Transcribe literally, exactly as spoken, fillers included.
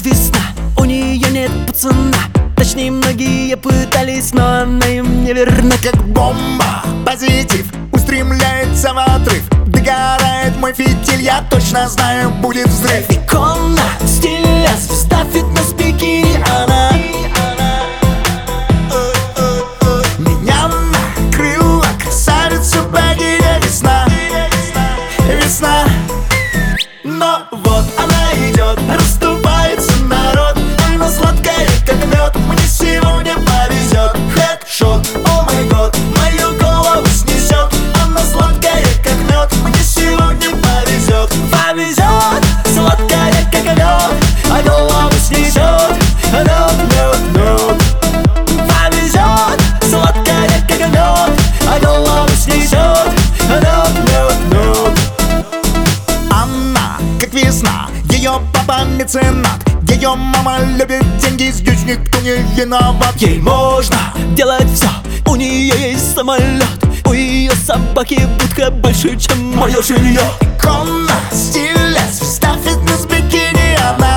весна, у нее нет пацана. Точнее, многие пытались, но она им не верна. Как бомба, позитив устремляется в отрыв. Догорает мой фитиль, я точно знаю, будет взрыв. Икона стиля, звезда фитнес-бикини, она меня накрыла красавица богиня весна. Весна. Но вот она идет, расступается народ. Она сладкая, как мед, мне сегодня повезет. Хэдшот, о май гот, мою голову снесет. Она сладкая, как мед, мне сегодня повезет. повезет, сладкая, как мед, а голову снесет. Мед, мед, мед. Повезет, сладкая, как мед, а голову снесет. Мед, мед, мед. Она, как весна, ее папа меценат. Ее мама любит деньги, здесь никто не виноват. Ей можно делать все, у нее есть самолет. У ее собаки будка больше, чем мое жилье. Икона стиля, звезда фитнес-бикини, она